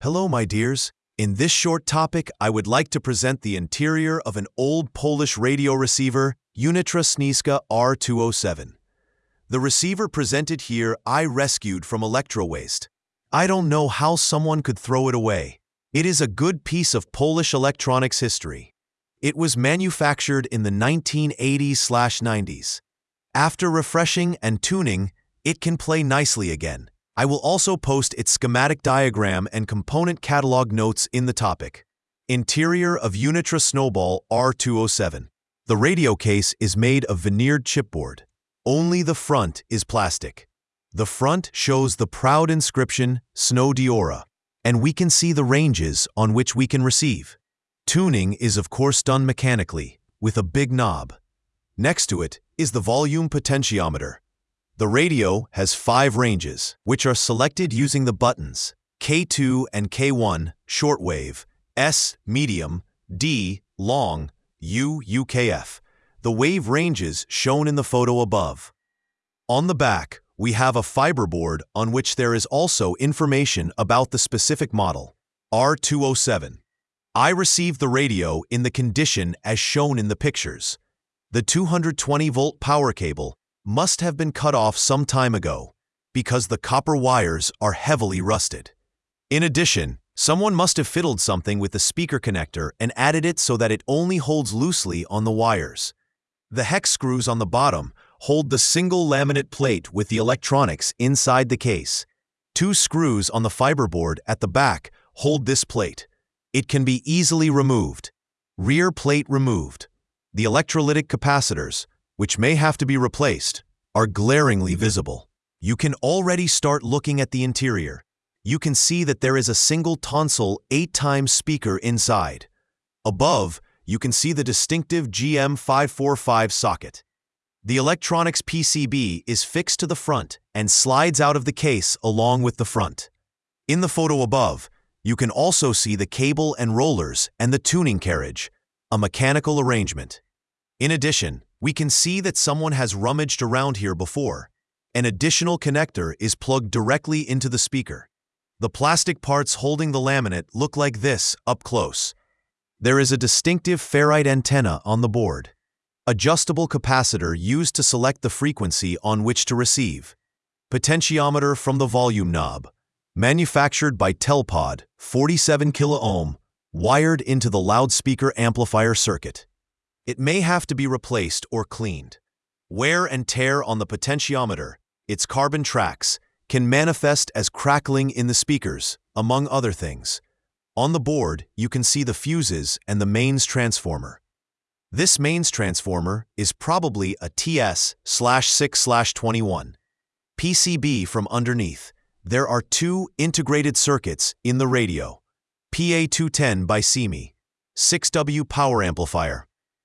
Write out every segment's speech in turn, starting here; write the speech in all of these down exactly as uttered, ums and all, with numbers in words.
Hello, my dears. In this short topic, I would like to present the interior of an old Polish radio receiver, Unitra Śnieżka R two oh seven. The receiver presented here I rescued from electro-waste. I don't know how someone could throw it away. It is a good piece of Polish electronics history. It was manufactured in the nineteen eighties nineties. After refreshing and tuning, it can play nicely again. I will also post its schematic diagram and component catalog notes in the topic. Interior of Unitra Snowball R two oh seven. The radio case is made of veneered chipboard. Only the front is plastic. The front shows the proud inscription Snow Diora, and we can see the ranges on which we can receive. Tuning is of course done mechanically, with a big knob. Next to it is the volume potentiometer. The radio has five ranges, which are selected using the buttons K two and K one, shortwave, S, medium, D, long, U, U K F. The wave ranges shown in the photo above. On the back, we have a fiberboard on which there is also information about the specific model, R two oh seven. I received the radio in the condition as shown in the pictures. The two hundred twenty volt power cable must have been cut off some time ago because the copper wires are heavily rusted. In addition, someone must have fiddled something with the speaker connector and added it so that it only holds loosely on the wires. The hex screws on the bottom hold the single laminate plate with the electronics inside the case. Two screws on the fiberboard at the back hold this plate. It can be easily removed. Rear plate removed. The electrolytic capacitors, which may have to be replaced, are glaringly visible. You can already start looking at the interior. You can see that there is a single tonsil eight times speaker inside. Above, you can see the distinctive G M five forty-five socket. The electronics P C B is fixed to the front and slides out of the case along with the front. In the photo above, you can also see the cable and rollers and the tuning carriage, a mechanical arrangement. In addition, we can see that someone has rummaged around here before. An additional connector is plugged directly into the speaker. The plastic parts holding the laminate look like this up close. There is a distinctive ferrite antenna on the board. Adjustable capacitor used to select the frequency on which to receive. Potentiometer from the volume knob. Manufactured by Telpod, forty-seven kilo ohm, wired into the loudspeaker amplifier circuit. It may have to be replaced or cleaned. Wear and tear on the potentiometer, its carbon tracks, can manifest as crackling in the speakers, among other things. On the board, you can see the fuses and the mains transformer. This mains transformer is probably a T S six twenty-one. P C B from underneath. There are two integrated circuits in the radio. P A two ten by S I M I. six W power amplifier.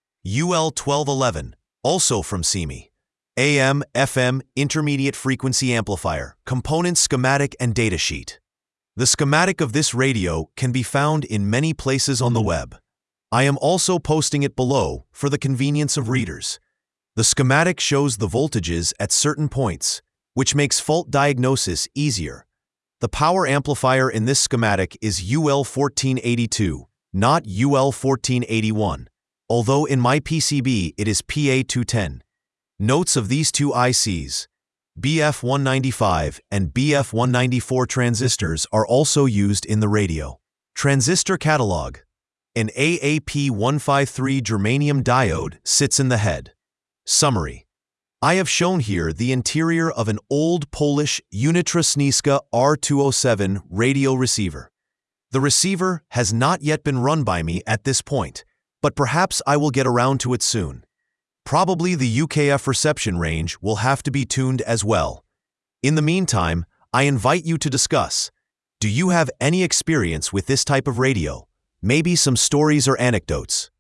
U L twelve eleven, also from S I M I. A M F M intermediate frequency amplifier, component schematic and datasheet. The schematic of this radio can be found in many places on the web. I am also posting it below for the convenience of readers. The schematic shows the voltages at certain points, which makes fault diagnosis easier. The power amplifier in this schematic is U L fourteen eighty-two, not U L fourteen eighty-one. Although in my P C B it is P A two ten. Notes of these two I Cs, B F one ninety-five and B F one ninety-four transistors are also used in the radio. Transistor catalog. An A A P one fifty-three germanium diode sits in the head. Summary. I have shown here the interior of an old Polish Unitra Śnieżka R two oh seven radio receiver. The receiver has not yet been run by me at this point, but perhaps I will get around to it soon. Probably the U K F reception range will have to be tuned as well. In the meantime, I invite you to discuss. Do you have any experience with this type of radio? Maybe some stories or anecdotes.